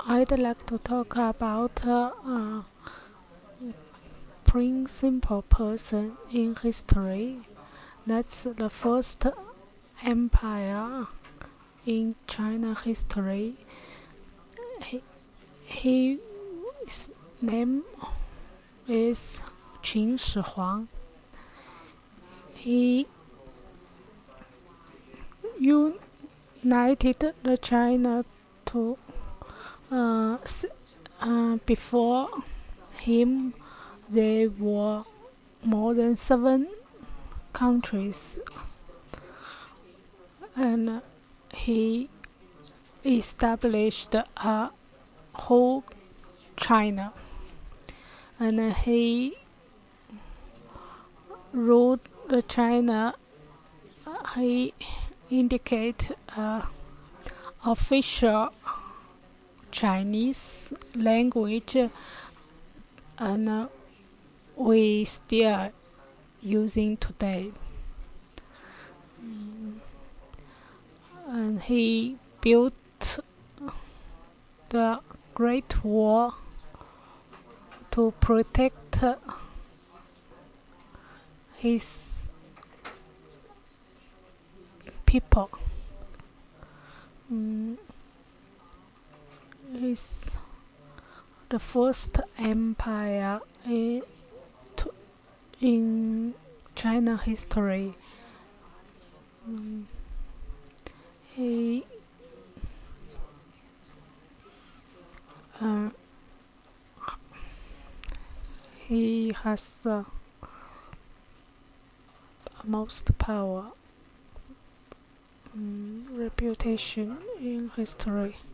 I'd like to talk about principal person in history. That's the first empire in China history. His name is Qin Shi Huang. He united the China to before him there were more than 7 countries, and he established a whole China, and he ruled the China. He indicate official Chinese language, and we still using today. And he built the Great Wall to protect his people. It's the first empire in China history. He has the most power reputation in history.